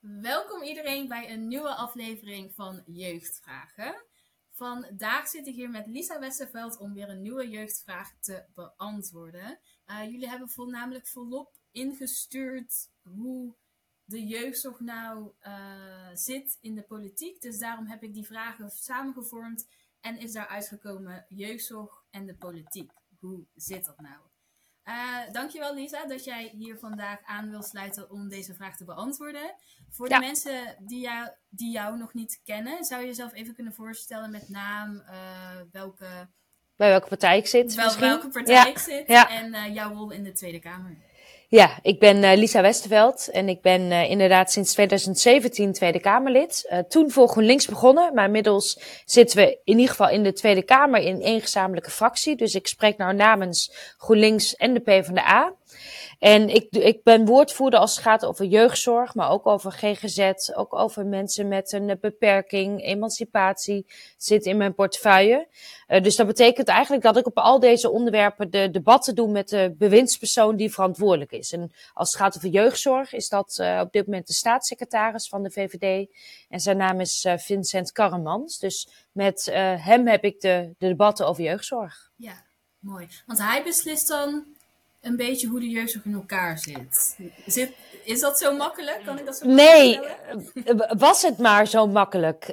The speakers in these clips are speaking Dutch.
Welkom iedereen bij een nieuwe aflevering van Jeugdvragen. Vandaag zit ik hier met Lisa Westerveld om weer een nieuwe jeugdvraag te beantwoorden. Jullie hebben namelijk volop ingestuurd hoe de jeugdzorg nou zit in de politiek. Dus daarom heb ik die vragen samengevormd en is daaruit gekomen jeugdzorg en de politiek. Hoe zit dat nou? Dankjewel Lisa dat jij hier vandaag aan wil sluiten om deze vraag te beantwoorden. Voor de mensen die jou nog niet kennen, zou je jezelf even kunnen voorstellen met naam, bij welke partij ik zit en jouw rol in de Tweede Kamer. Ja, ik ben Lisa Westerveld en ik ben inderdaad sinds 2017 Tweede Kamerlid. Toen voor GroenLinks begonnen, maar inmiddels zitten we in ieder geval in de Tweede Kamer in één gezamenlijke fractie. Dus ik spreek nou namens GroenLinks en de PvdA. En ik ben woordvoerder als het gaat over jeugdzorg, maar ook over GGZ, ook over mensen met een beperking, emancipatie, zit in mijn portefeuille. Dus dat betekent eigenlijk dat ik op al deze onderwerpen de debatten doe met de bewindspersoon die verantwoordelijk is. En als het gaat over jeugdzorg is dat op dit moment de staatssecretaris van de VVD en zijn naam is Vincent Karremans. Dus met hem heb ik de debatten over jeugdzorg. Ja, mooi. Want hij beslist dan een beetje hoe de jeugdzorg in elkaar zit. Is dat zo makkelijk? Kan ik dat zo Nee, was het maar zo makkelijk.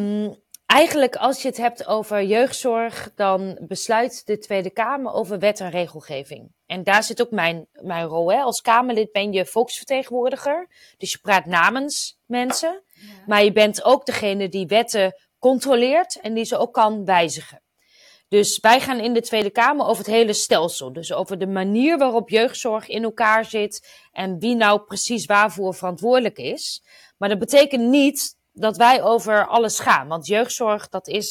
Eigenlijk als je het hebt over jeugdzorg, dan besluit de Tweede Kamer over wet en regelgeving. En daar zit ook mijn rol. Hè. Als Kamerlid ben je volksvertegenwoordiger, dus je praat namens mensen. Ja. Maar je bent ook degene die wetten controleert en die ze ook kan wijzigen. Dus wij gaan in de Tweede Kamer over het hele stelsel. Dus over de manier waarop jeugdzorg in elkaar zit en wie nou precies waarvoor verantwoordelijk is. Maar dat betekent niet dat wij over alles gaan. Want jeugdzorg,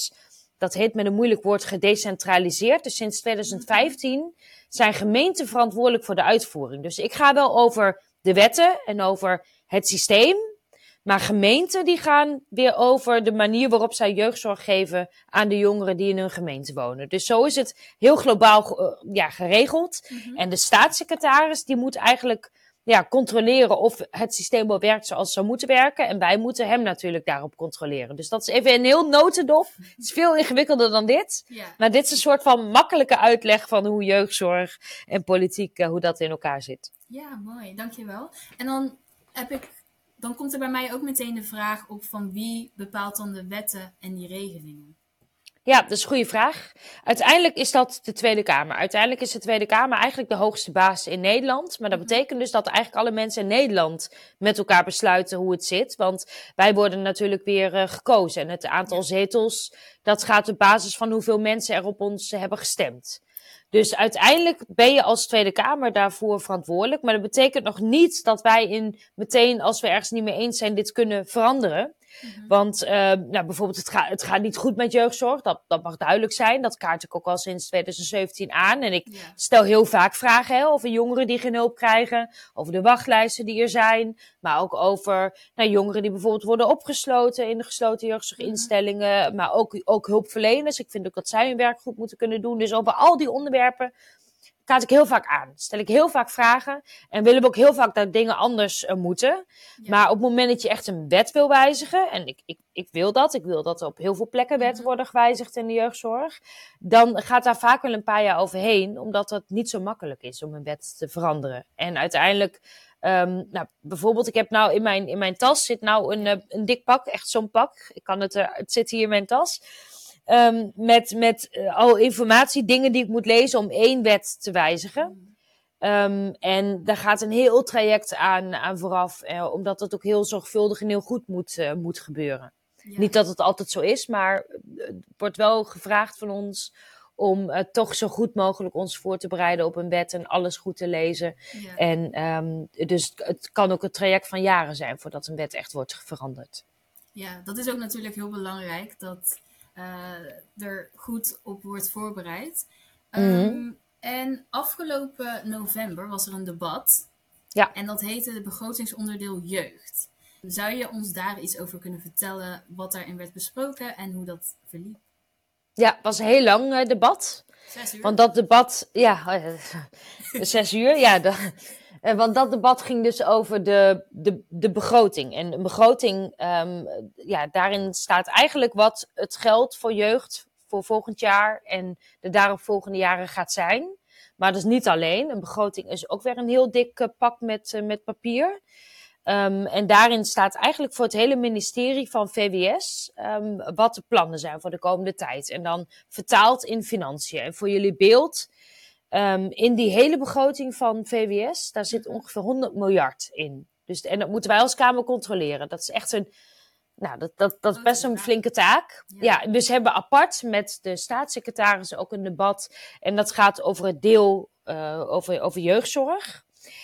dat heet met een moeilijk woord gedecentraliseerd. Dus sinds 2015 zijn gemeenten verantwoordelijk voor de uitvoering. Dus ik ga wel over de wetten en over het systeem. Maar gemeenten die gaan weer over de manier waarop zij jeugdzorg geven aan de jongeren die in hun gemeente wonen. Dus zo is het heel globaal geregeld. Mm-hmm. En de staatssecretaris die moet eigenlijk controleren of het systeem wel werkt zoals het zou moeten werken. En wij moeten hem natuurlijk daarop controleren. Dus dat is even een heel notendop. Het is veel ingewikkelder dan dit. Yeah. Maar dit is een soort van makkelijke uitleg van hoe jeugdzorg en politiek, hoe dat in elkaar zit. Ja, mooi. Dankjewel. En dan komt er bij mij ook meteen de vraag op van wie bepaalt dan de wetten en die regelingen? Ja, dat is een goede vraag. Uiteindelijk is dat de Tweede Kamer. Uiteindelijk is de Tweede Kamer eigenlijk de hoogste baas in Nederland. Maar dat betekent dus dat eigenlijk alle mensen in Nederland met elkaar besluiten hoe het zit. Want wij worden natuurlijk weer gekozen. En het aantal zetels, dat gaat op basis van hoeveel mensen er op ons hebben gestemd. Dus uiteindelijk ben je als Tweede Kamer daarvoor verantwoordelijk. Maar dat betekent nog niet dat wij meteen, als we ergens niet mee eens zijn, dit kunnen veranderen. Mm-hmm. Want bijvoorbeeld het gaat niet goed met jeugdzorg. Dat mag duidelijk zijn. Dat kaart ik ook al sinds 2017 aan. En ik stel heel vaak vragen over jongeren die geen hulp krijgen. Over de wachtlijsten die er zijn. Maar ook over jongeren die bijvoorbeeld worden opgesloten in de gesloten jeugdzorginstellingen. Mm-hmm. Maar ook hulpverleners. Ik vind ook dat zij hun werk goed moeten kunnen doen. Dus over al die onderwerpen kaart ik heel vaak aan. Stel ik heel vaak vragen. En willen we ook heel vaak dat dingen anders moeten. Ja. Maar op het moment dat je echt een wet wil wijzigen. En ik wil dat. Ik wil dat er op heel veel plekken wetten worden gewijzigd in de jeugdzorg. Dan gaat daar vaak wel een paar jaar overheen. Omdat het niet zo makkelijk is om een wet te veranderen. En uiteindelijk, bijvoorbeeld ik heb nou in mijn tas zit nou een dik pak. Echt zo'n pak. Het zit hier in mijn tas. Met al informatie, dingen die ik moet lezen om 1 wet te wijzigen. En daar gaat een heel traject aan vooraf, omdat het ook heel zorgvuldig en heel goed moet gebeuren. Ja. Niet dat het altijd zo is, maar het wordt wel gevraagd van ons om toch zo goed mogelijk ons voor te bereiden op een wet en alles goed te lezen. Ja. En dus het kan ook een traject van jaren zijn voordat een wet echt wordt veranderd. Ja, dat is ook natuurlijk heel belangrijk dat er goed op wordt voorbereid. En afgelopen november was er een debat. Ja. En dat heette de begrotingsonderdeel jeugd. Zou je ons daar iets over kunnen vertellen wat daarin werd besproken en hoe dat verliep? Ja, het was een heel lang debat. 6 uur. Want dat debat, 6 uur, ja. Want dat debat ging dus over de begroting. En de begroting, daarin staat eigenlijk wat het geld voor jeugd voor volgend jaar en de daaropvolgende jaren gaat zijn. Maar dat is niet alleen. Een begroting is ook weer een heel dik pak met papier. En daarin staat eigenlijk voor het hele ministerie van VWS wat de plannen zijn voor de komende tijd. En dan vertaald in financiën. En voor jullie beeld, in die hele begroting van VWS, daar zit ongeveer 100 miljard in. Dus, en dat moeten wij als Kamer controleren. Dat is echt dat is best een flinke taak. Ja, dus hebben we apart met de staatssecretaris ook een debat. En dat gaat over het deel over jeugdzorg.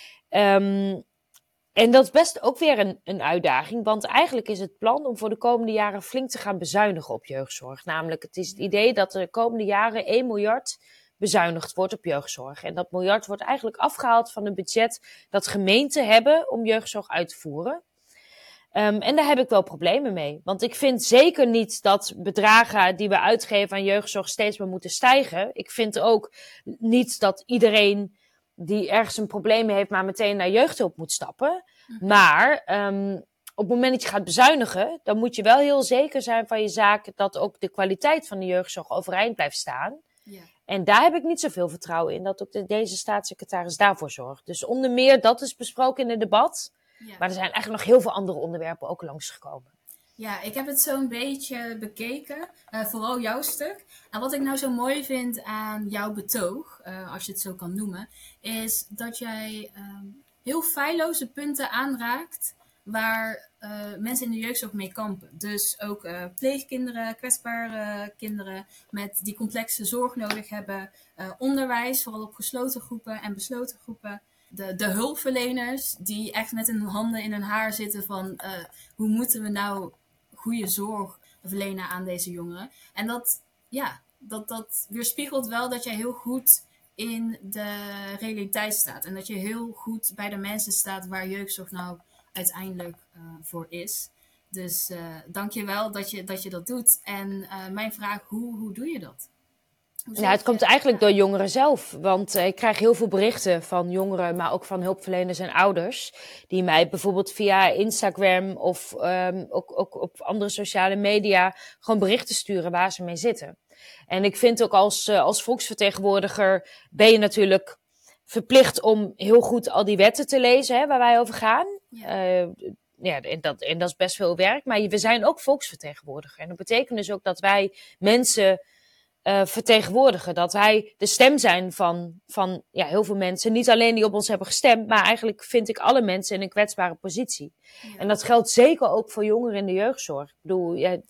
En dat is best ook weer een uitdaging, want eigenlijk is het plan om voor de komende jaren flink te gaan bezuinigen op jeugdzorg. Namelijk, het is het idee dat er de komende jaren 1 miljard bezuinigd wordt op jeugdzorg. En dat miljard wordt eigenlijk afgehaald van het budget dat gemeenten hebben om jeugdzorg uit te voeren. En daar heb ik wel problemen mee. Want ik vind zeker niet dat bedragen die we uitgeven aan jeugdzorg steeds maar moeten stijgen. Ik vind ook niet dat iedereen die ergens een probleem heeft, maar meteen naar jeugdhulp moet stappen. Maar op het moment dat je gaat bezuinigen, dan moet je wel heel zeker zijn van je zaak dat ook de kwaliteit van de jeugdzorg overeind blijft staan. Ja. En daar heb ik niet zoveel vertrouwen in, dat ook deze staatssecretaris daarvoor zorgt. Dus onder meer, dat is besproken in het debat. Ja. Maar er zijn eigenlijk nog heel veel andere onderwerpen ook langsgekomen. Ja, ik heb het zo'n beetje bekeken, vooral jouw stuk. En wat ik nou zo mooi vind aan jouw betoog, als je het zo kan noemen, is dat jij heel feilloze punten aanraakt waar mensen in de jeugdzorg mee kampen. Dus ook pleegkinderen, kwetsbare kinderen die complexe zorg nodig hebben. Onderwijs, vooral op gesloten groepen en besloten groepen. De hulpverleners die echt met hun handen in hun haar zitten van hoe moeten we nou goede zorg verlenen aan deze jongeren. En dat weerspiegelt wel dat jij heel goed in de realiteit staat. En dat je heel goed bij de mensen staat waar jeugdzorg nou uiteindelijk voor is. Dus dank je wel dat je dat doet. En mijn vraag, hoe doe je dat? Ja, het komt eigenlijk door jongeren zelf. Want ik krijg heel veel berichten van jongeren, maar ook van hulpverleners en ouders. Die mij bijvoorbeeld via Instagram of ook op andere sociale media gewoon berichten sturen waar ze mee zitten. En ik vind ook als volksvertegenwoordiger ben je natuurlijk verplicht om heel goed al die wetten te lezen, hè, waar wij over gaan. Ja. En dat is best veel werk. Maar we zijn ook volksvertegenwoordiger. En dat betekent dus ook dat wij mensen vertegenwoordigen. Dat wij de stem zijn van heel veel mensen. Niet alleen die op ons hebben gestemd, maar eigenlijk vind ik alle mensen in een kwetsbare positie. Ja. En dat geldt zeker ook voor jongeren in de jeugdzorg. Ik bedoel,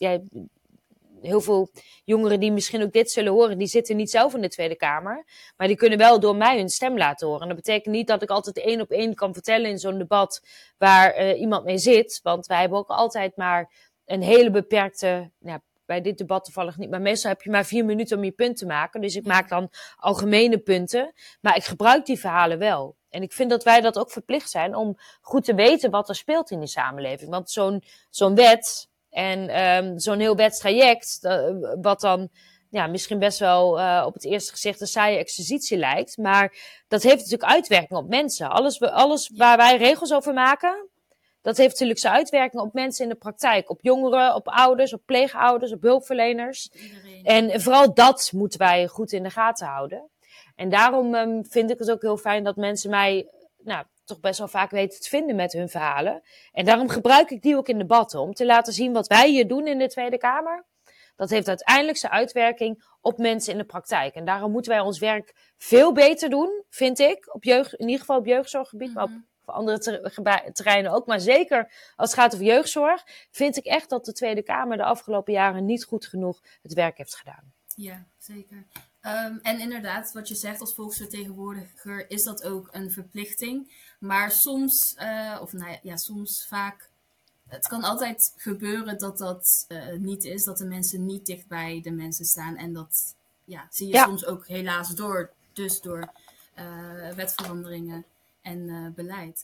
heel veel jongeren die misschien ook dit zullen horen, die zitten niet zelf in de Tweede Kamer. Maar die kunnen wel door mij hun stem laten horen. En dat betekent niet dat ik altijd 1 op 1 kan vertellen in zo'n debat waar iemand mee zit. Want wij hebben ook altijd maar een hele beperkte, bij dit debat toevallig niet, maar meestal heb je maar 4 minuten om je punt te maken. Dus ik maak dan algemene punten. Maar ik gebruik die verhalen wel. En ik vind dat wij dat ook verplicht zijn om goed te weten wat er speelt in die samenleving. Want zo'n wet en zo'n heel wetstraject, wat dan misschien best wel op het eerste gezicht een saaie exercitie lijkt. Maar dat heeft natuurlijk uitwerking op mensen. Alles waar wij regels over maken, dat heeft natuurlijk zijn uitwerking op mensen in de praktijk. Op jongeren, op ouders, op pleegouders, op hulpverleners. Iedereen. En vooral dat moeten wij goed in de gaten houden. En daarom vind ik het ook heel fijn dat mensen mij toch best wel vaak weten te vinden met hun verhalen. En daarom gebruik ik die ook in debatten. Om te laten zien wat wij hier doen in de Tweede Kamer. Dat heeft uiteindelijk zijn uitwerking op mensen in de praktijk. En daarom moeten wij ons werk veel beter doen, vind ik. In ieder geval op jeugdzorggebied, maar op andere terreinen ook. Maar zeker als het gaat over jeugdzorg, vind ik echt dat de Tweede Kamer de afgelopen jaren niet goed genoeg het werk heeft gedaan. Ja, zeker. En inderdaad, wat je zegt als volksvertegenwoordiger, is dat ook een verplichting. Maar soms, soms vaak, het kan altijd gebeuren dat dat niet is. Dat de mensen niet dicht bij de mensen staan. En dat zie je soms ook helaas door wetveranderingen en beleid.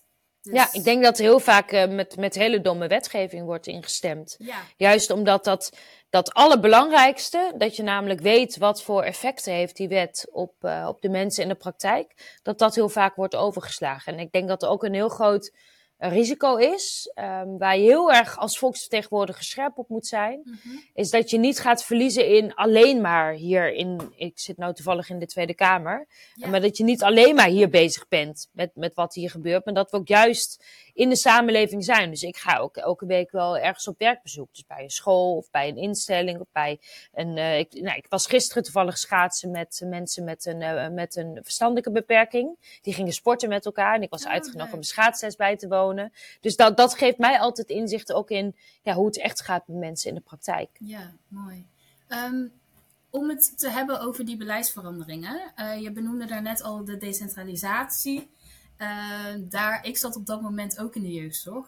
Dus, Ja, ik denk dat heel vaak met hele domme wetgeving wordt ingestemd. ja, Juist omdat dat allerbelangrijkste, dat je namelijk weet wat voor effecten heeft die wet op de mensen in de praktijk, dat heel vaak wordt overgeslagen. En ik denk dat er ook een heel groot risico is, waar je heel erg als volksvertegenwoordiger scherp op moet zijn, is dat je niet gaat verliezen in alleen maar ik zit nou toevallig in de Tweede Kamer, ja, maar dat je niet alleen maar hier bezig bent met wat hier gebeurt, maar dat we ook juist in de samenleving zijn. Dus ik ga ook elke week wel ergens op werkbezoek. Dus bij een school of bij een instelling of bij een... ik was gisteren toevallig schaatsen met mensen met een verstandelijke beperking. Die gingen sporten met elkaar en ik was uitgenodigd om een schaatsles bij te wonen. Dus dat geeft mij altijd inzicht ook in hoe het echt gaat met mensen in de praktijk. Ja, mooi. Om het te hebben over die beleidsveranderingen. Je benoemde daarnet al de decentralisatie. Ik zat op dat moment ook in de jeugdzorg.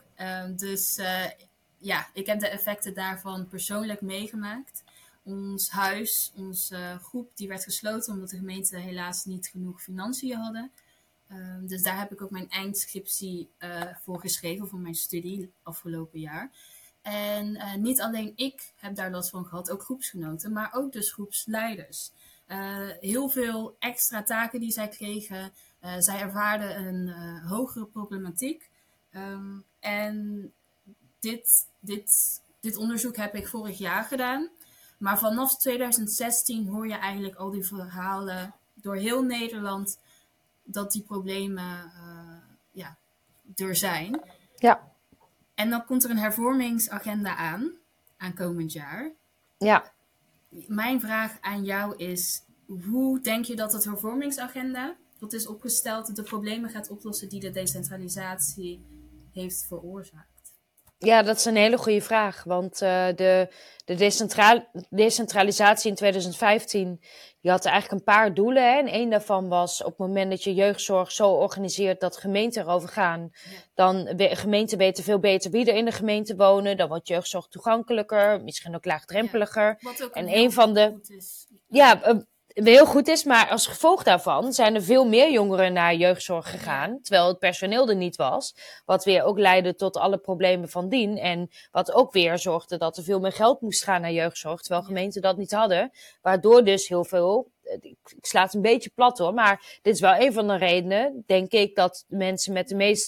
Ik heb de effecten daarvan persoonlijk meegemaakt. Ons huis, onze groep, die werd gesloten omdat de gemeente helaas niet genoeg financiën hadden. Dus daar heb ik ook mijn eindscriptie voor geschreven, voor mijn studie afgelopen jaar. En niet alleen ik heb daar last van gehad, ook groepsgenoten, maar ook dus groepsleiders. Heel veel extra taken die zij kregen. Zij ervaarden een hogere problematiek. En dit onderzoek heb ik vorig jaar gedaan. Maar vanaf 2016 hoor je eigenlijk al die verhalen door heel Nederland dat die problemen er zijn. Ja. En dan komt er een hervormingsagenda aan komend jaar. Ja. Mijn vraag aan jou is, hoe denk je dat het hervormingsagenda, dat is opgesteld, de problemen gaat oplossen die de decentralisatie heeft veroorzaakt? Ja, dat is een hele goede vraag. Want de decentralisatie in 2015, die had eigenlijk een paar doelen. Hè? En één daarvan was op het moment dat je jeugdzorg zo organiseert dat gemeenten erover gaan. Dan gemeenten weten veel beter wie er in de gemeente wonen. Dan wordt jeugdzorg toegankelijker, misschien ook laagdrempeliger. Wat ook en een van de goed is. heel goed is, maar als gevolg daarvan zijn er veel meer jongeren naar jeugdzorg gegaan, terwijl het personeel er niet was, wat weer ook leidde tot alle problemen van dien en wat ook weer zorgde dat er veel meer geld moest gaan naar jeugdzorg, terwijl gemeenten dat niet hadden, waardoor dus heel veel, ik sla het een beetje plat hoor, maar dit is wel een van de redenen, denk ik, dat mensen met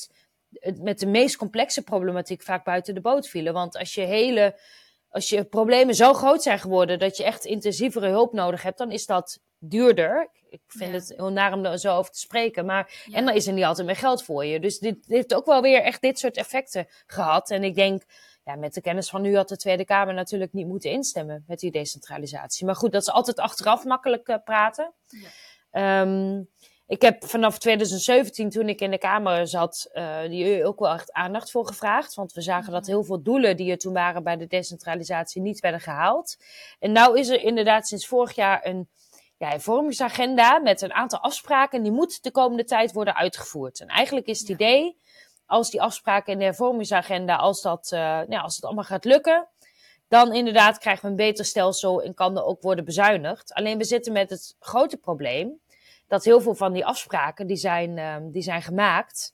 de meest complexe problematiek vaak buiten de boot vielen, want als je problemen zo groot zijn geworden dat je echt intensievere hulp nodig hebt, dan is dat duurder. Ik vind het heel naar om er zo over te spreken. Maar, en dan is er niet altijd meer geld voor je. Dus dit heeft ook wel weer echt dit soort effecten gehad. En ik denk, met de kennis van nu had de Tweede Kamer natuurlijk niet moeten instemmen met die decentralisatie. Maar goed, dat is altijd achteraf makkelijk praten. Ja. Ik heb vanaf 2017, toen ik in de Kamer zat, die ook wel echt aandacht voor gevraagd. Want we zagen dat heel veel doelen die er toen waren bij de decentralisatie niet werden gehaald. En nou is er inderdaad sinds vorig jaar een hervormingsagenda met een aantal afspraken. Die moet de komende tijd worden uitgevoerd. En eigenlijk is het idee, als die afspraken in de hervormingsagenda, als het allemaal gaat lukken, dan inderdaad krijgen we een beter stelsel en kan er ook worden bezuinigd. Alleen we zitten met het grote probleem dat heel veel van die afspraken die zijn gemaakt,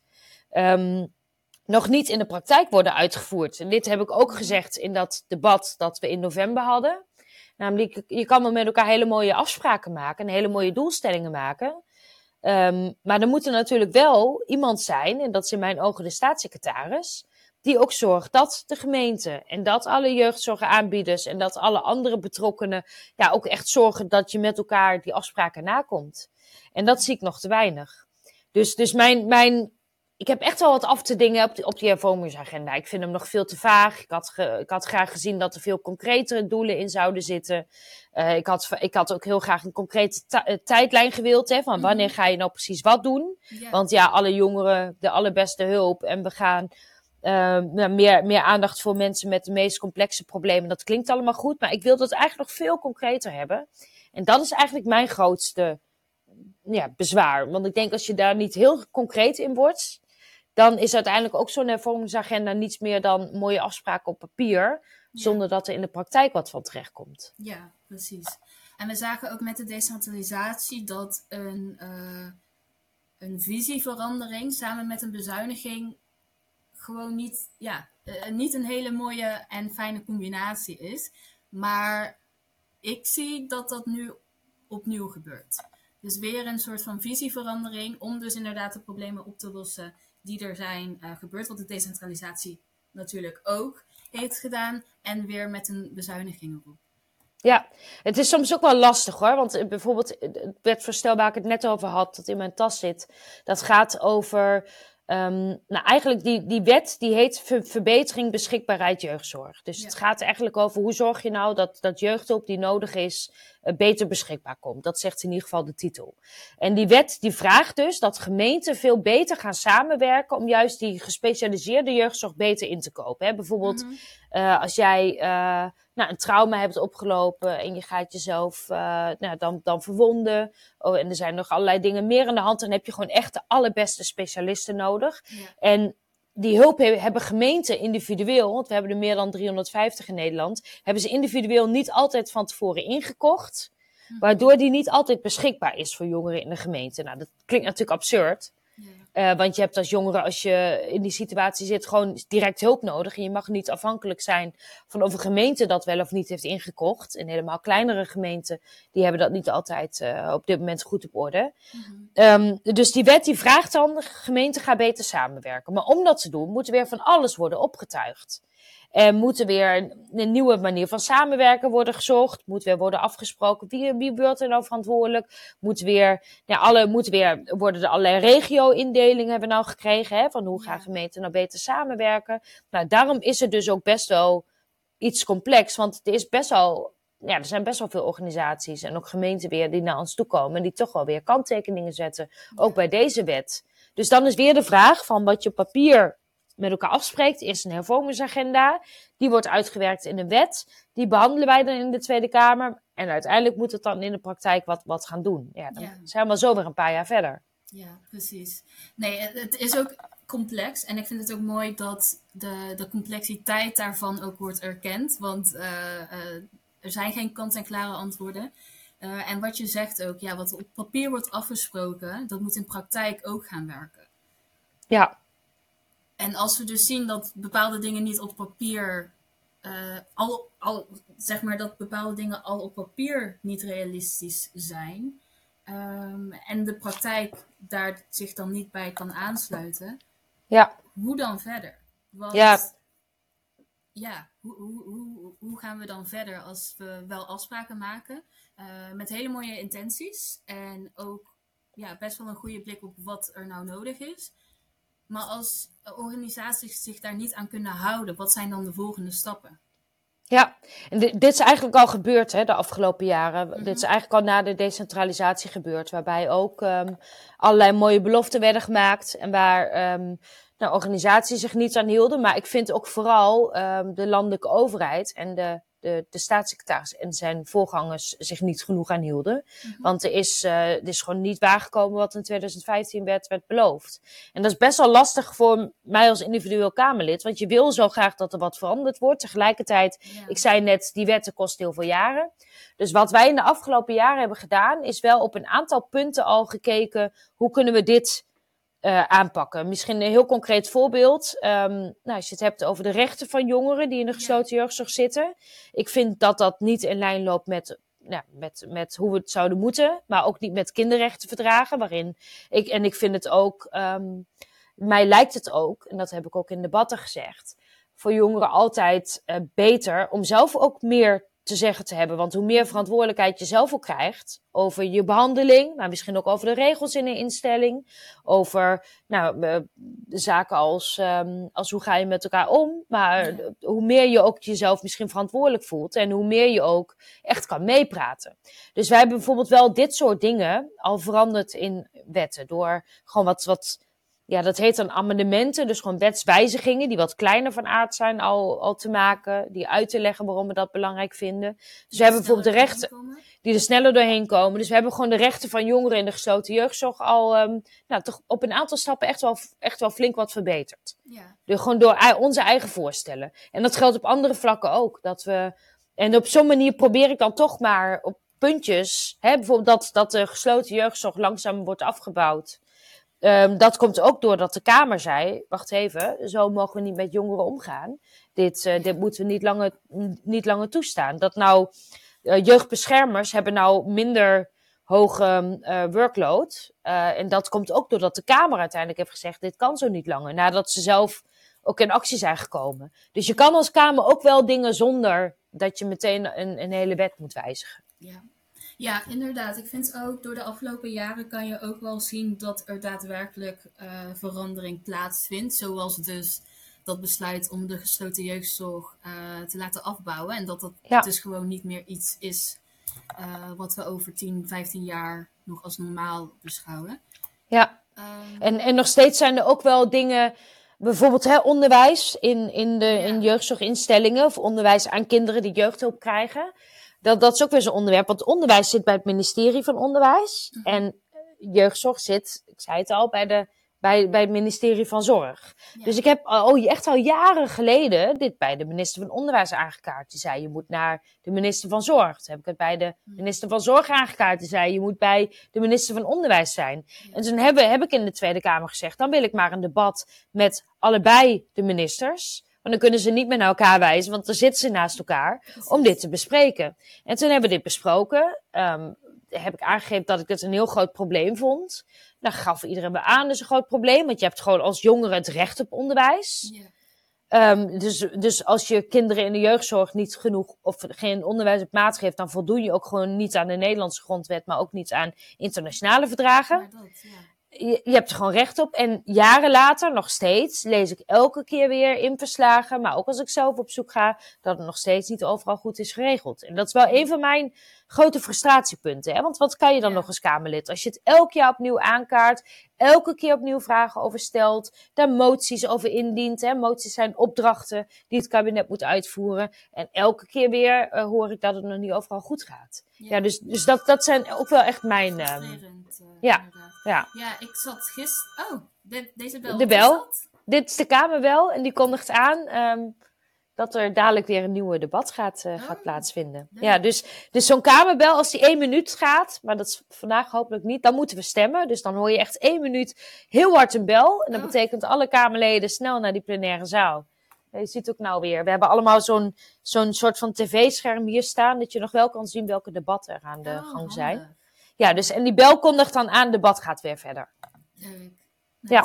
nog niet in de praktijk worden uitgevoerd. En dit heb ik ook gezegd in dat debat dat we in november hadden. Namelijk, je kan wel met elkaar hele mooie afspraken maken en hele mooie doelstellingen maken. Maar er moet er natuurlijk wel iemand zijn, en dat is in mijn ogen de staatssecretaris, die ook zorgt dat de gemeente en dat alle jeugdzorgaanbieders en dat alle andere betrokkenen ook echt zorgen dat je met elkaar die afspraken nakomt. En dat zie ik nog te weinig. Dus ik heb echt wel wat af te dingen op die hervormingsagenda. Ik vind hem nog veel te vaag. Ik had graag gezien dat er veel concretere doelen in zouden zitten. Ik had ook heel graag een concrete tijdlijn gewild. Hè, van wanneer ga je nou precies wat doen? Ja. Want alle jongeren de allerbeste hulp. En we gaan meer aandacht voor mensen met de meest complexe problemen. Dat klinkt allemaal goed. Maar ik wil dat eigenlijk nog veel concreter hebben. En dat is eigenlijk mijn grootste bezwaar. Want ik denk als je daar niet heel concreet in wordt, dan is uiteindelijk ook zo'n hervormingsagenda niets meer dan mooie afspraken op papier, zonder dat er in de praktijk wat van terechtkomt. Ja, precies. En we zagen ook met de decentralisatie dat een visieverandering samen met een bezuiniging gewoon niet een hele mooie en fijne combinatie is. Maar ik zie dat dat nu opnieuw gebeurt. Dus weer een soort van visieverandering om dus inderdaad de problemen op te lossen die er zijn gebeurd. Wat de decentralisatie natuurlijk ook heeft gedaan. En weer met een bezuiniging erop. Ja, het is soms ook wel lastig hoor. Want bijvoorbeeld het wetsvoorstel waar ik het net over had, dat in mijn tas zit. Dat gaat over, eigenlijk die wet die heet verbetering beschikbaarheid jeugdzorg. Dus het gaat eigenlijk over hoe zorg je nou dat jeugdhulp die nodig is beter beschikbaar komt. Dat zegt in ieder geval de titel. En die wet die vraagt dus dat gemeenten veel beter gaan samenwerken om juist die gespecialiseerde jeugdzorg beter in te kopen. Hè? Bijvoorbeeld als jij een trauma hebt opgelopen en je gaat jezelf dan verwonden. Oh, en er zijn nog allerlei dingen meer aan de hand. Dan heb je gewoon echt de allerbeste specialisten nodig. Ja. En die hulp hebben gemeenten individueel, want we hebben er meer dan 350 in Nederland, hebben ze individueel niet altijd van tevoren ingekocht, waardoor die niet altijd beschikbaar is voor jongeren in de gemeente. Nou, dat klinkt natuurlijk absurd. Want je hebt als jongere, als je in die situatie zit, gewoon direct hulp nodig. En je mag niet afhankelijk zijn van of een gemeente dat wel of niet heeft ingekocht. En helemaal kleinere gemeenten, die hebben dat niet altijd op dit moment goed op orde. Dus die wet die vraagt dan, de gemeente gaat beter samenwerken. Maar om dat te doen, moet er weer van alles worden opgetuigd. Moet er weer een nieuwe manier van samenwerken worden gezocht. Moet weer worden afgesproken. Wie wordt er nou verantwoordelijk? Worden er allerlei regio-indelingen hebben we nou gekregen. Hè, van hoe gaan gemeenten nou beter samenwerken? Nou, daarom is het dus ook best wel iets complex. Want het is best wel, er zijn best wel veel organisaties en ook gemeenten weer die naar ons toe komen. En die toch wel weer kanttekeningen zetten. Ook bij deze wet. Dus dan is weer de vraag van wat je op papier met elkaar afspreekt, is een hervormingsagenda. Die wordt uitgewerkt in een wet. Die behandelen wij dan in de Tweede Kamer. En uiteindelijk moet het dan in de praktijk wat gaan doen. Ja, dan zijn we maar zo weer een paar jaar verder. Ja, precies. Nee, het is ook complex. En ik vind het ook mooi dat de complexiteit daarvan ook wordt erkend. Want er zijn geen kant-en-klare antwoorden. En wat je zegt ook, wat op papier wordt afgesproken, dat moet in praktijk ook gaan werken. Ja. En als we dus zien dat bepaalde dingen niet op papier, dat bepaalde dingen al op papier niet realistisch zijn, en de praktijk daar zich dan niet bij kan aansluiten, hoe dan verder? Want hoe gaan we dan verder als we wel afspraken maken met hele mooie intenties en ook best wel een goede blik op wat er nou nodig is. Maar als organisaties zich daar niet aan kunnen houden, wat zijn dan de volgende stappen? Ja, en dit is eigenlijk al gebeurd de afgelopen jaren. Dit is eigenlijk al na de decentralisatie gebeurd. Waarbij ook allerlei mooie beloften werden gemaakt. En waar organisaties zich niet aan hielden. Maar ik vind ook vooral de landelijke overheid en de staatssecretaris en zijn voorgangers zich niet genoeg aan hielden. Want er is gewoon niet waargekomen wat in 2015 werd beloofd. En dat is best wel lastig voor mij als individueel Kamerlid. Want je wil zo graag dat er wat veranderd wordt. Tegelijkertijd, ik zei net, die wetten kosten heel veel jaren. Dus wat wij in de afgelopen jaren hebben gedaan, is wel op een aantal punten al gekeken, hoe kunnen we dit aanpakken. Misschien een heel concreet voorbeeld. Als je het hebt over de rechten van jongeren die in de gesloten jeugdzorg zitten. Ik vind dat niet in lijn loopt met hoe we het zouden moeten. Maar ook niet met kinderrechtenverdragen. Waarin ik vind het ook, mij lijkt het ook, en dat heb ik ook in debatten gezegd, voor jongeren altijd beter om zelf ook meer te zeggen te hebben. Want hoe meer verantwoordelijkheid je zelf ook krijgt over je behandeling, maar misschien ook over de regels in een instelling, over zaken als hoe ga je met elkaar om, maar hoe meer je ook jezelf misschien verantwoordelijk voelt en hoe meer je ook echt kan meepraten. Dus wij hebben bijvoorbeeld wel dit soort dingen al veranderd in wetten door gewoon dat heet dan amendementen, dus gewoon wetswijzigingen die wat kleiner van aard zijn al te maken, die uit te leggen waarom we dat belangrijk vinden. Dus we hebben bijvoorbeeld de rechten die er sneller doorheen komen. Dus we hebben gewoon de rechten van jongeren in de gesloten jeugdzorg al toch op een aantal stappen echt wel flink wat verbeterd. Ja. Dus gewoon door onze eigen voorstellen. En dat geldt op andere vlakken ook. En op zo'n manier probeer ik dan toch maar op puntjes, bijvoorbeeld dat de gesloten jeugdzorg langzaam wordt afgebouwd. Dat komt ook doordat de Kamer zei, wacht even, zo mogen we niet met jongeren omgaan. Dit moeten we niet langer toestaan. Dat nou, jeugdbeschermers hebben nou minder hoge workload. En dat komt ook doordat de Kamer uiteindelijk heeft gezegd, dit kan zo niet langer. Nadat ze zelf ook in actie zijn gekomen. Dus je kan als Kamer ook wel dingen zonder dat je meteen een hele wet moet wijzigen. Ja, inderdaad. Ik vind ook door de afgelopen jaren kan je ook wel zien dat er daadwerkelijk verandering plaatsvindt. Zoals dus dat besluit om de gesloten jeugdzorg te laten afbouwen. En dat dus gewoon niet meer iets is wat we over 10, 15 jaar nog als normaal beschouwen. Ja, en nog steeds zijn er ook wel dingen, bijvoorbeeld onderwijs in jeugdzorginstellingen of onderwijs aan kinderen die jeugdhulp krijgen. Dat is ook weer zo'n onderwerp, want onderwijs zit bij het ministerie van Onderwijs en jeugdzorg zit, ik zei het al, bij het ministerie van Zorg. Ja. Dus ik heb echt al jaren geleden dit bij de minister van Onderwijs aangekaart. Die zei, je moet naar de minister van Zorg. Toen heb ik het bij de minister van Zorg aangekaart. Die zei, je moet bij de minister van Onderwijs zijn. Ja. En toen heb ik in de Tweede Kamer gezegd, dan wil ik maar een debat met allebei de ministers. Want dan kunnen ze niet meer naar elkaar wijzen, want dan zitten ze naast elkaar om dit te bespreken. En toen hebben we dit besproken. Heb ik aangegeven dat ik het een heel groot probleem vond. Nou, gaf iedereen me aan, dat is een groot probleem. Want je hebt gewoon als jongere het recht op onderwijs. Yeah. Dus als je kinderen in de jeugdzorg niet genoeg of geen onderwijs op maat geeft, dan voldoe je ook gewoon niet aan de Nederlandse grondwet, maar ook niet aan internationale verdragen. Je hebt er gewoon recht op. En jaren later, nog steeds, lees ik elke keer weer in verslagen, maar ook als ik zelf op zoek ga, dat het nog steeds niet overal goed is geregeld. En dat is wel een van mijn grote frustratiepunten. Hè? Want wat kan je dan nog als Kamerlid? Als je het elk jaar opnieuw aankaart, elke keer opnieuw vragen over stelt, daar moties over indient. Hè? Moties zijn opdrachten die het kabinet moet uitvoeren. En elke keer weer hoor ik dat het nog niet overal goed gaat. Ja, dus dat zijn ook wel echt mijn... Ja, ik zat gisteren... Oh, deze bel. De bel. Dit is de Kamerbel en die kondigt aan dat er dadelijk weer een nieuwe debat gaat plaatsvinden. Nee. Ja, dus zo'n Kamerbel, als die 1 minuut gaat, maar dat is vandaag hopelijk niet, dan moeten we stemmen. Dus dan hoor je echt 1 minuut heel hard een bel. En dat betekent alle Kamerleden snel naar die plenaire zaal. Je ziet ook nou weer, we hebben allemaal zo'n soort van tv-scherm hier staan, dat je nog wel kan zien welke debatten er aan de gang zijn. Handig. Ja, dus en die bel kondigt dan aan, het debat gaat weer verder. Leuk. Ja.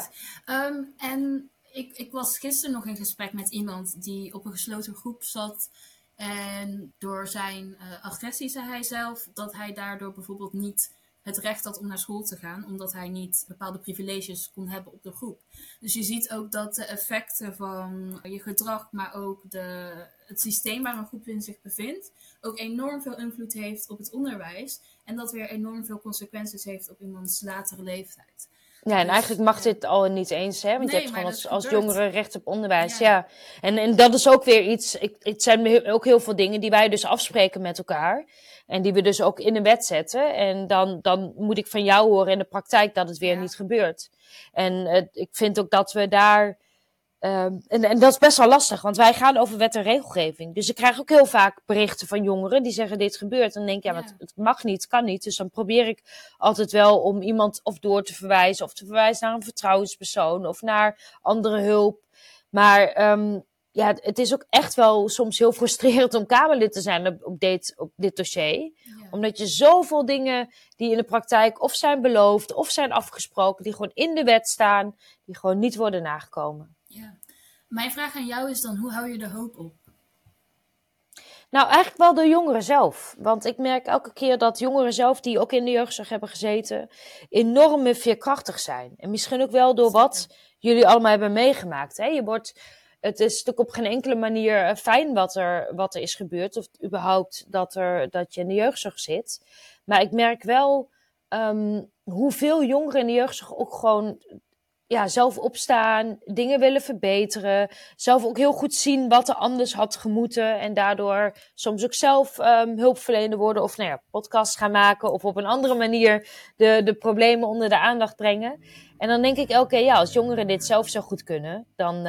En ik was gisteren nog in gesprek met iemand die op een gesloten groep zat. En door zijn agressie zei hij zelf dat hij daardoor bijvoorbeeld niet het recht had om naar school te gaan. Omdat hij niet bepaalde privileges kon hebben op de groep. Dus je ziet ook dat de effecten van je gedrag, maar ook het systeem waar een groep in zich bevindt, ook enorm veel invloed heeft op het onderwijs. En dat weer enorm veel consequenties heeft op iemands latere leeftijd. Ja, en eigenlijk mag dit al niet eens, hè? Want je hebt gewoon als jongere recht op onderwijs. Ja. En dat is ook weer iets, het zijn ook heel veel dingen die wij dus afspreken met elkaar. En die we dus ook in een wet zetten. En dan moet ik van jou horen in de praktijk dat het weer niet gebeurt. En ik vind ook dat we daar... En dat is best wel lastig, want wij gaan over wet en regelgeving. Dus ik krijg ook heel vaak berichten van jongeren die zeggen dit gebeurt. En dan denk ik, maar het mag niet, het kan niet. Dus dan probeer ik altijd wel om iemand of door te verwijzen of te verwijzen naar een vertrouwenspersoon of naar andere hulp. Maar het is ook echt wel soms heel frustrerend om Kamerlid te zijn op dit dossier. Ja. Omdat je zoveel dingen die in de praktijk of zijn beloofd of zijn afgesproken, die gewoon in de wet staan, die gewoon niet worden nagekomen. Ja. Mijn vraag aan jou is dan, hoe hou je de hoop op? Nou, eigenlijk wel door jongeren zelf. Want ik merk elke keer dat jongeren zelf, die ook in de jeugdzorg hebben gezeten, enorm veerkrachtig zijn. En misschien ook wel door wat jullie allemaal hebben meegemaakt. Hè? Het is natuurlijk op geen enkele manier fijn wat er is gebeurd. Of überhaupt dat je in de jeugdzorg zit. Maar ik merk wel hoeveel jongeren in de jeugdzorg ook gewoon zelf opstaan, dingen willen verbeteren. Zelf ook heel goed zien wat er anders had gemoeten. En daardoor soms ook zelf hulpverlener worden. Of podcasts gaan maken. Of op een andere manier de problemen onder de aandacht brengen. En dan denk ik elke keer, als jongeren dit zelf zo goed kunnen.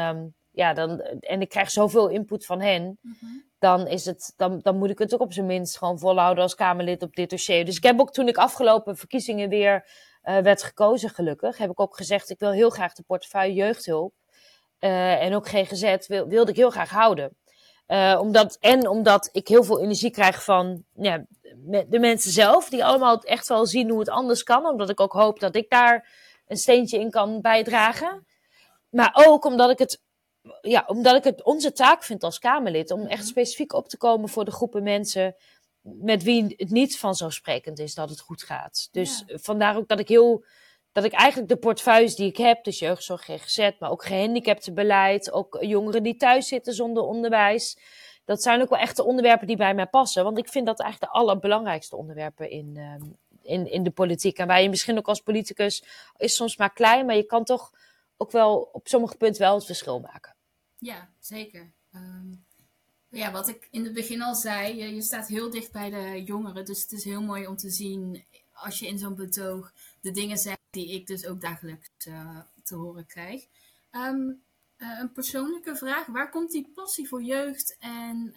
En ik krijg zoveel input van hen. Mm-hmm. Dan moet ik het ook op zijn minst gewoon volhouden als Kamerlid op dit dossier. Dus ik heb ook toen ik afgelopen verkiezingen weer werd gekozen gelukkig, heb ik ook gezegd, ik wil heel graag de portefeuille jeugdhulp en ook GGZ wilde ik heel graag houden. Omdat ik heel veel energie krijg van de mensen zelf, die allemaal echt wel zien hoe het anders kan. Omdat ik ook hoop dat ik daar een steentje in kan bijdragen. Maar ook omdat ik het onze taak vind als Kamerlid om echt specifiek op te komen voor de groepen mensen met wie het niet vanzelfsprekend is dat het goed gaat. Dus vandaar ook dat ik eigenlijk de portefeuilles die ik heb, dus jeugdzorg, GGZ, maar ook gehandicaptenbeleid, ook jongeren die thuis zitten zonder onderwijs. Dat zijn ook wel echt de onderwerpen die bij mij passen. Want ik vind dat eigenlijk de allerbelangrijkste onderwerpen in de politiek. En waar je misschien ook als politicus, is soms maar klein, maar je kan toch ook wel op sommige punten wel het verschil maken. Ja, zeker. Wat ik in het begin al zei, je staat heel dicht bij de jongeren. Dus het is heel mooi om te zien, als je in zo'n betoog de dingen zegt die ik dus ook dagelijks te horen krijg. Een persoonlijke vraag, waar komt die passie voor jeugd en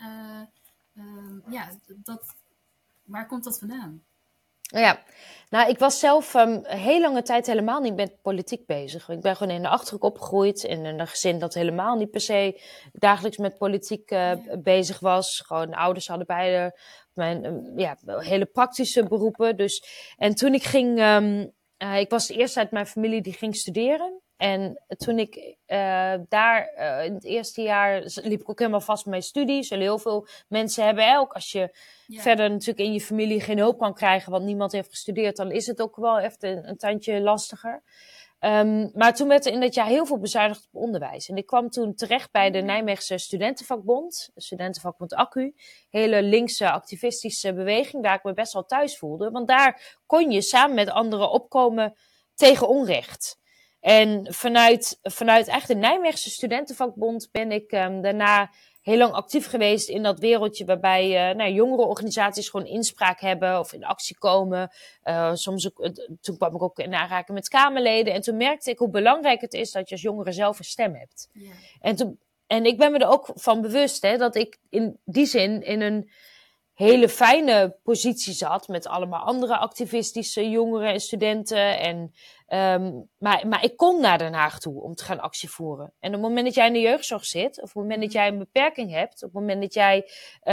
waar komt dat vandaan? Ja, nou, ik was zelf heel lange tijd helemaal niet met politiek bezig. Ik ben gewoon in de Achterhoek opgegroeid in een gezin dat helemaal niet per se dagelijks met politiek bezig was. Gewoon ouders hadden beide hele praktische beroepen. Dus, en toen ik ging, ik was de eerste uit mijn familie die ging studeren. En toen ik daar in het eerste jaar liep ik ook helemaal vast met mijn studie. Zullen heel veel mensen hebben. Ook als je verder natuurlijk in je familie geen hulp kan krijgen, want niemand heeft gestudeerd, dan is het ook wel even een tandje lastiger. Maar toen werd er in dat jaar heel veel bezuinigd op onderwijs. En ik kwam toen terecht bij de Nijmeegse studentenvakbond, de studentenvakbond Accu. Hele linkse activistische beweging, waar ik me best wel thuis voelde. Want daar kon je samen met anderen opkomen tegen onrecht. En vanuit eigenlijk de Nijmeegse studentenvakbond ben ik daarna heel lang actief geweest in dat wereldje waarbij jongere organisaties gewoon inspraak hebben of in actie komen. Toen kwam ik ook in aanraking met Kamerleden en toen merkte ik hoe belangrijk het is dat je als jongere zelf een stem hebt. Ja. En ik ben me er ook van bewust dat ik in die zin in een hele fijne positie zat met allemaal andere activistische jongeren en studenten. Maar ik kon naar Den Haag toe om te gaan actie voeren. En op het moment dat jij in de jeugdzorg zit, of op het moment dat jij een beperking hebt, op het moment dat jij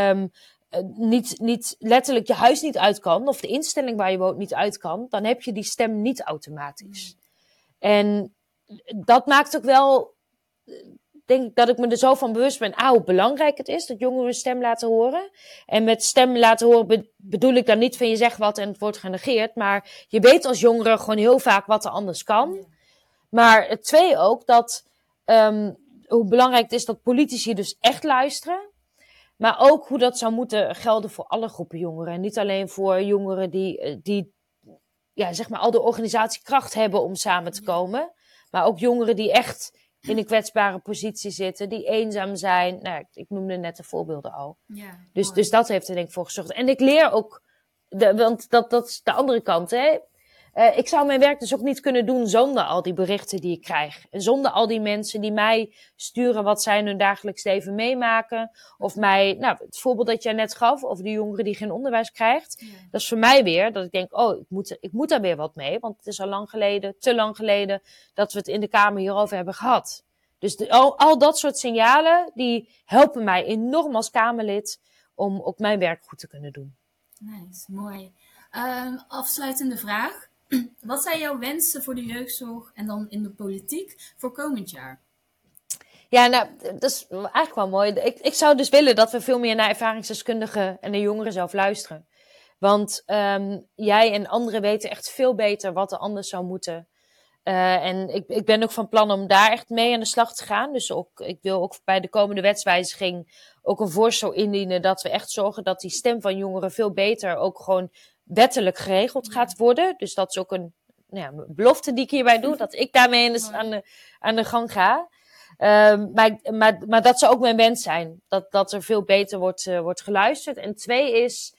niet letterlijk je huis niet uit kan, of de instelling waar je woont niet uit kan, dan heb je die stem niet automatisch. En dat maakt ook wel, denk ik, dat ik me er zo van bewust ben, hoe belangrijk het is dat jongeren hun stem laten horen. En met stem laten horen bedoel ik dan niet van je zegt wat en het wordt genegeerd, maar je weet als jongere gewoon heel vaak wat er anders kan. Ja. Maar het tweede ook, dat hoe belangrijk het is dat politici dus echt luisteren. Maar ook hoe dat zou moeten gelden voor alle groepen jongeren. En niet alleen voor jongeren die zeg maar al de organisatiekracht hebben om samen te komen. Maar ook jongeren die echt in een kwetsbare positie zitten, die eenzaam zijn. Nou, ik noemde net de voorbeelden al. Ja, dus dat heeft er denk ik voor gezorgd. En ik leer ook, want dat is de andere kant. Hè. Ik zou mijn werk dus ook niet kunnen doen zonder al die berichten die ik krijg. En zonder al die mensen die mij sturen wat zij in hun dagelijks leven meemaken. Of mij, het voorbeeld dat jij net gaf over die jongeren die geen onderwijs krijgt. Ja. Dat is voor mij weer dat ik denk, ik moet daar weer wat mee. Want het is al te lang geleden, dat we het in de Kamer hierover hebben gehad. Dus al dat soort signalen, die helpen mij enorm als Kamerlid om ook mijn werk goed te kunnen doen. Nice, mooi. Afsluitende vraag. Wat zijn jouw wensen voor de jeugdzorg en dan in de politiek voor komend jaar? Ja, dat is eigenlijk wel mooi. Ik zou dus willen dat we veel meer naar ervaringsdeskundigen en de jongeren zelf luisteren. Want jij en anderen weten echt veel beter wat er anders zou moeten. En ik ben ook van plan om daar echt mee aan de slag te gaan. Dus ik wil ook bij de komende wetswijziging ook een voorstel indienen dat we echt zorgen dat die stem van jongeren veel beter ook gewoon wettelijk geregeld gaat worden. Dus dat is ook een belofte die ik hierbij doe, dat ik daarmee aan de gang ga. Maar dat zou ook mijn wens zijn, dat er veel beter wordt geluisterd. En 2 is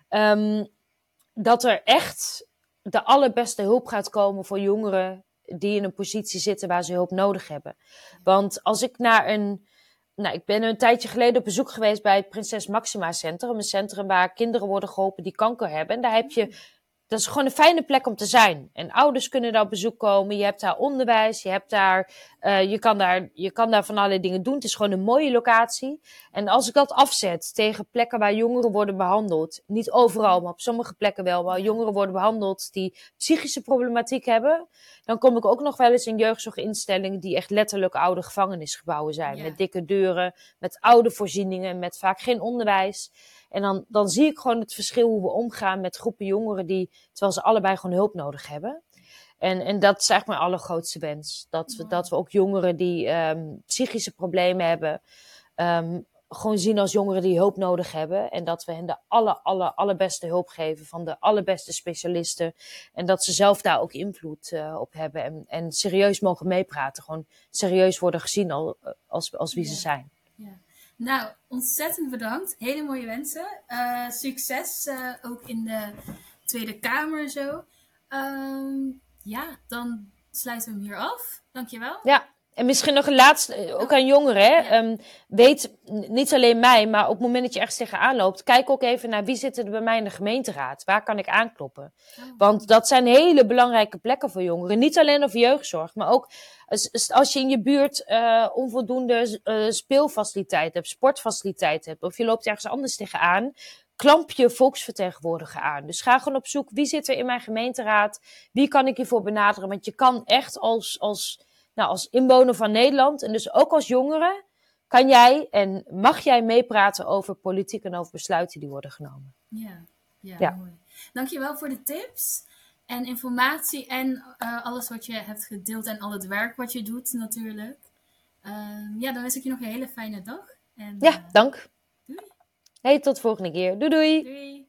dat er echt de allerbeste hulp gaat komen voor jongeren die in een positie zitten waar ze hulp nodig hebben. Want als ik ik ben een tijdje geleden op bezoek geweest bij het Prinses Maxima Centrum. Een centrum waar kinderen worden geholpen die kanker hebben. En daar heb je dat is gewoon een fijne plek om te zijn. En ouders kunnen daar op bezoek komen. Je hebt daar onderwijs. Je kan daar van allerlei dingen doen. Het is gewoon een mooie locatie. En als ik dat afzet tegen plekken waar jongeren worden behandeld. Niet overal, maar op sommige plekken wel. Waar jongeren worden behandeld die psychische problematiek hebben. Dan kom ik ook nog wel eens in jeugdzorginstellingen die echt letterlijk oude gevangenisgebouwen zijn. Ja. Met dikke deuren, met oude voorzieningen, met vaak geen onderwijs. En dan zie ik gewoon het verschil hoe we omgaan met groepen jongeren terwijl ze allebei gewoon hulp nodig hebben. En dat is eigenlijk mijn allergrootste wens. Dat we ook jongeren die psychische problemen hebben, gewoon zien als jongeren die hulp nodig hebben. En dat we hen de allerbeste hulp geven van de allerbeste specialisten. En dat ze zelf daar ook invloed op hebben. En serieus mogen meepraten. Gewoon serieus worden gezien als wie ze zijn. Ja. Nou, ontzettend bedankt. Hele mooie wensen. Succes ook in de Tweede Kamer zo. Dan sluiten we hem hier af. Dankjewel. Ja, en misschien nog een laatste, ook aan jongeren. Hè? Ja. Weet, niet alleen mij, maar op het moment dat je ergens tegenaan loopt, kijk ook even naar wie zit er bij mij in de gemeenteraad. Waar kan ik aankloppen? Want dat zijn hele belangrijke plekken voor jongeren. Niet alleen over jeugdzorg, maar ook als je in je buurt onvoldoende speelfaciliteit hebt, sportfaciliteit hebt, of je loopt ergens anders tegenaan, klamp je volksvertegenwoordiger aan. Dus ga gewoon op zoek, wie zit er in mijn gemeenteraad? Wie kan ik hiervoor benaderen? Want je kan echt als inwoner van Nederland, en dus ook als jongere, kan jij en mag jij meepraten over politiek en over besluiten die worden genomen. Ja. Mooi. Dankjewel voor de tips en informatie en alles wat je hebt gedeeld en al het werk wat je doet natuurlijk. Dan wens ik je nog een hele fijne dag. En, dank. Doei. Hey, tot de volgende keer. Doei doei. Doei.